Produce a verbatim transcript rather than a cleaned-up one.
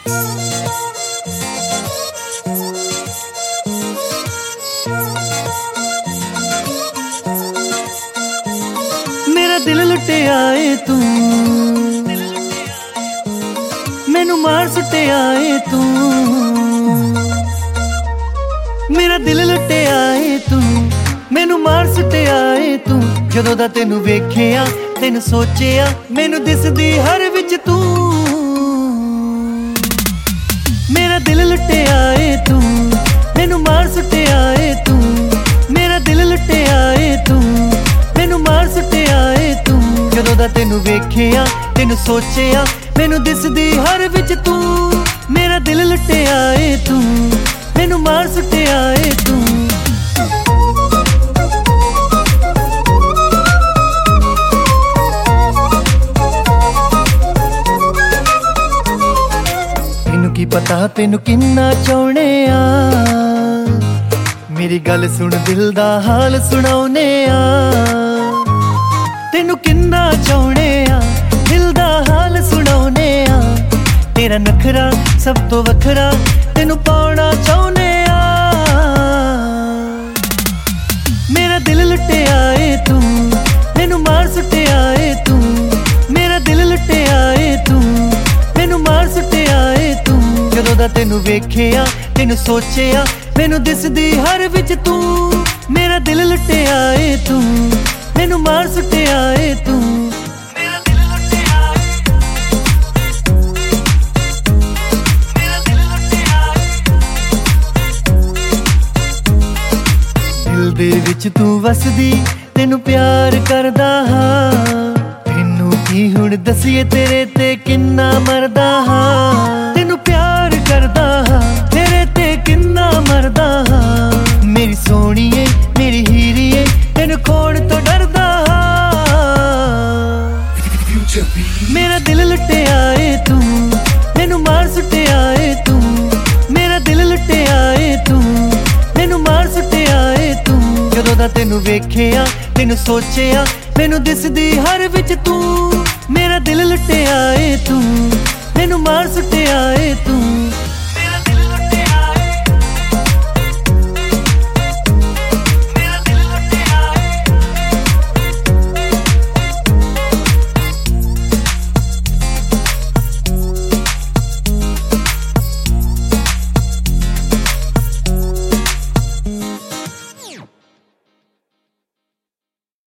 मेरा दिल लुटिया ए तू, मैनू मार सुटिया ए तू। मेरा दिल लुटिया ए तू, मैनू मार सुटिया ए तू। जदों दा तैनू वेखिया तैनू सोचिया, मैनू दिसदी हर विच तू। मेरा दिल लुटिया ए तू, मैनू मार सुटिया ए तू। मेरा दिल लुटिया ए तू, मैनू मार सुटिया ए तू। जदों दा तैनू वेखिया तैनू सोचिया, मैनू दिसदी हर विच तू। मेरा दिल लुटिया ए तू, मैनू मार सुटिया ए तू। तैनू की पता तैनू किन्ना चाहुने आ, मेरी गल सुन दिल दा हाल सुनाउने आ। तैनू किन्ना चाहुने आ, दिल दा हाल सुनाउने आ। तेरा नखरा सब तो वखरा तैनू पाउणा चाहुने आ। मेरा दिल लुटिया ए तू, मैनू मार सुटिया ए तू। मेरा दिल लुटिया ए तू, मैनू मार सुटिया ए तू। जदों दा तैनू वेखिया तैनू सोचिया, मैनू दिसदी हर विच तू। मेरा दिल लुटिया ए तू, मैनू मार सुटिया ए तू। मेरा दिल लुटिया ए, मेरा दिल लुटिया ए। दिल दे विच तू वसदी, तैनू प्यार करदा हां। तैनू की हुण दसीए तेरे ते किन्ना मरदा हां। तैनू प्यार करदा हां, तेरे ते किन्ना मरदा हां। मेरी सोहणीए मेरी हीरीए, तैनू खोण तो डरदा हां। मेरा दिल लुटिया ए तू, मैनू मार सुटिया ए तू। मेरा दिल लुटिया ए तू, मैनू मार सुटिया ए तू। जदों दा तैनू वेखिया तैनू सोचिया, मैनू दिसदी हर विच तू। मेरा दिल लुटिया ए तू, मैनू मार सुटिया ए तू।